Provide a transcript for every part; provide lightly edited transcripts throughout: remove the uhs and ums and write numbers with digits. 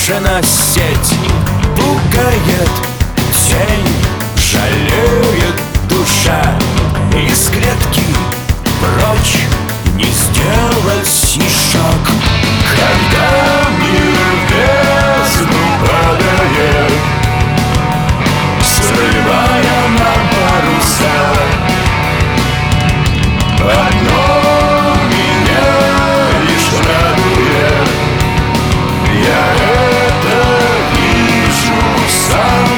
брошена сеть пугает тень, жалеет душа. Из клетки прочь не сделать и шаг. Когда мир в бездну падает, срывая нам паруса, одно меня лишь радует: я это вижу сам.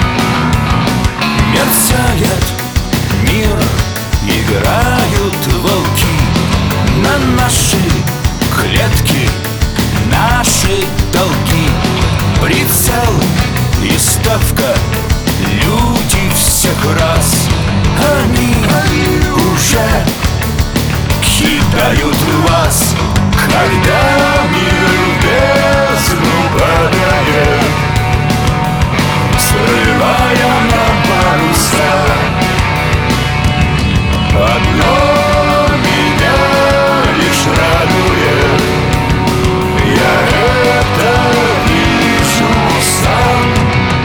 Мерцает мир, играют волки на наши клетки, наши долги. Прицел и ставка, люди всех рас, они уже кидают вас. Когда мир в бездну падает, срывая нам паруса, одно меня лишь радует: я это вижу сам.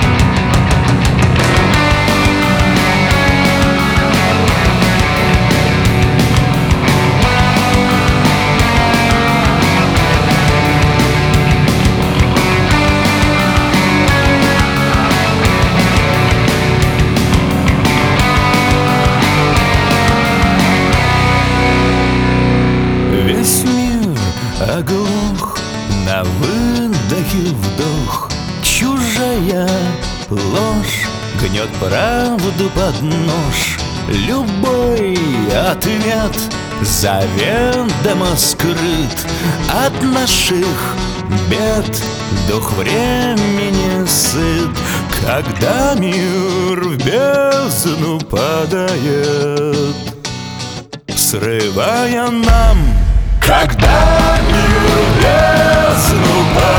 Весь мир оглох, на выдохе вдох. Чужая ложь гнет правду под нож. Любой ответ заведомо скрыт. От наших бед дух времени сыт. Когда мир в бездну падает, срывая нам. Когда мир в бездну падает,